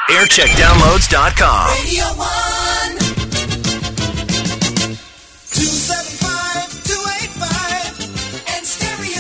Aircheckdownloads.com. Radio 1 275-285 and stereo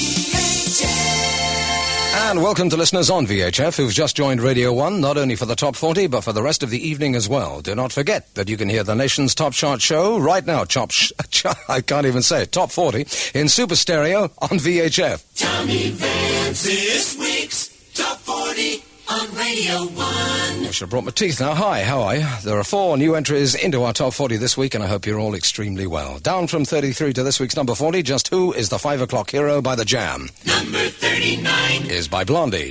VHF. And welcome to listeners on VHF who've just joined Radio 1, not only for the Top 40, but for the rest of the evening as well. Do not forget that you can hear the nation's top chart show right now, I can't even say it, Top 40, in Super Stereo on VHF. Tommy Vance, this week's Top 40 on Radio 1. I should have brought my teeth now. Hi, how are you? There are 4 new entries into our Top 40 this week, and I hope you're all extremely well. Down from 33 to this week's number 40, Just Who is the 5 o'clock hero by The Jam. Number 39 is by Blondie.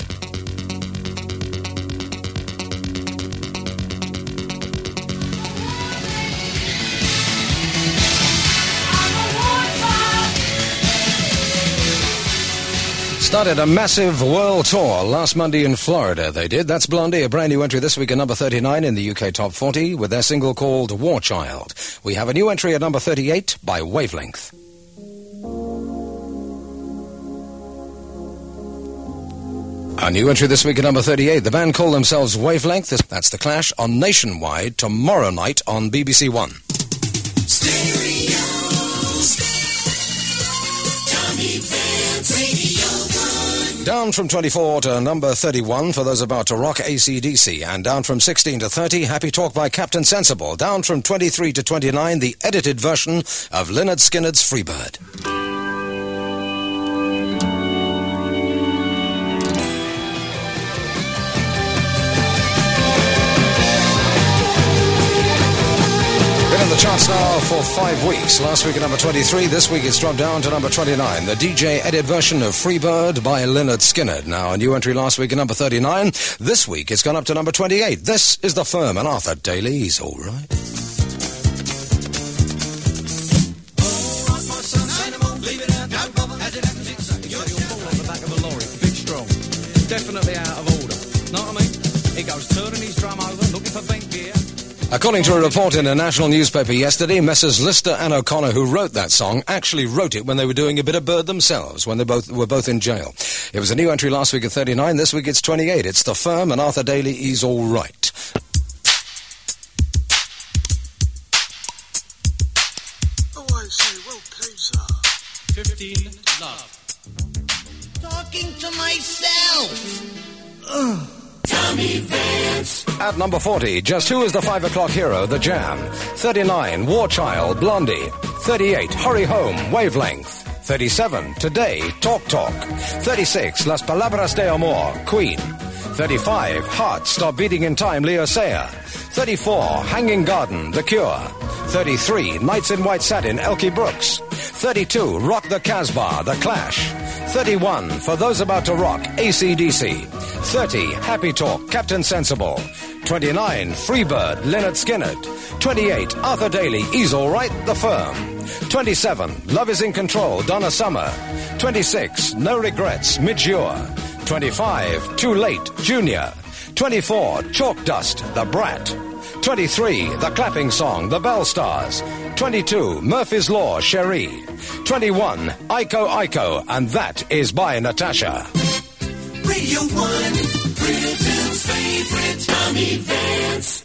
Started a massive world tour last Monday in Florida, they did. That's Blondie, a brand new entry this week at number 39 in the UK Top 40 with their single called War Child. We have a new entry at number 38 by Wavelength. A new entry this week at number 38. The band call themselves Wavelength. That's The Clash on Nationwide tomorrow night on BBC One. Stereo. Tommy Vance, Radio 1. Down from 24 to number 31 for those about to rock, AC/DC. And down from 16 to 30, Happy Talk by Captain Sensible. Down from 23 to 29, the edited version of Lynyrd Skynyrd's Freebird. The charts now for 5 weeks. Last week at number 23, this week it's dropped down to number 29. The DJ edit version of Freebird by Lynyrd Skynyrd. Now a new entry last week at number 39. This week it's gone up to number 28. This is The Firm and Arthur Daly. He's all right. Definitely out of order. Know what I mean? He goes turning his drum over, looking for vent gear. According to a report in a national newspaper yesterday, Messrs. Lister and O'Connor, who wrote that song, actually wrote it when they were doing a bit of Bird themselves, when they were both in jail. It was a new entry last week at 39. This week it's 28. It's The Firm and Arthur Daly. He's all right. Oh, I say, well played, sir. 15, love. Talking to myself. Tommy Vance. At number 40, Just Who is the 5 o'clock hero? The Jam. 39, War Child, Blondie. 38, Hurry Home, Wavelength. 37, Today, Talk Talk. 36, Las Palabras de Amor, Queen. 35, Heart Stop Beating in Time, Leo Sayer. 34, Hanging Garden, The Cure. 33, Nights in White Satin, Elkie Brooks. 32, Rock the Casbah, The Clash. 31, For Those About to Rock, AC/DC. 30, Happy Talk, Captain Sensible. 29, Freebird, Lynyrd Skynyrd. 28, Arthur Daly, He's All Right, The Firm. 27, Love Is in Control, Donna Summer. 26, No Regrets, Midge-Ure. 25, Too Late, Junior. 24, Chalk Dust, The Brat. 23, The Clapping Song, The Bell Stars. 22, Murphy's Law, Cherie. 21, Iko Iko, and that is by Natasha. Radio 1, Britain's favorite Tommy Vance.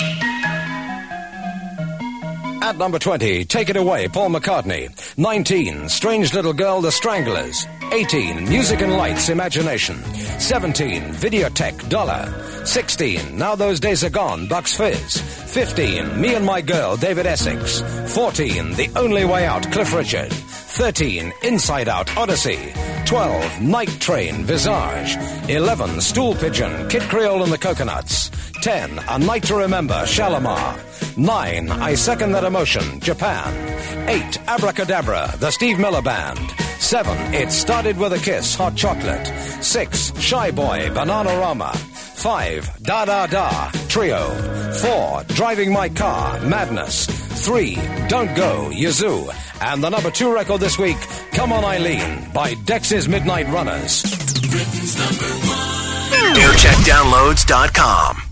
At number 20, Take It Away, Paul McCartney. 19, Strange Little Girl, The Stranglers. 18, Music and Lights, Imagination. 17, Videotech, Dollar. 16, Now Those Days Are Gone, Bucks Fizz. 15, Me and My Girl, David Essex. 14, The Only Way Out, Cliff Richard. 13, Inside Out, Odyssey. 12, Night Train, Visage. 11, Stool Pigeon, Kid Creole and the Coconuts. 10, A Night to Remember, Shalimar. 9, I Second That Emotion, Japan. 8, Abracadabra, the Steve Miller Band. 7, It Started With a Kiss, Hot Chocolate. 6, Shy Boy, Bananarama. 5, Da Da Da, Trio. 4, Driving My Car, Madness. 3, Don't Go, Yazoo. And the number 2 record this week, Come On Eileen, by Dex's Midnight Runners. Britain's number 1. Aircheckdownloads.com.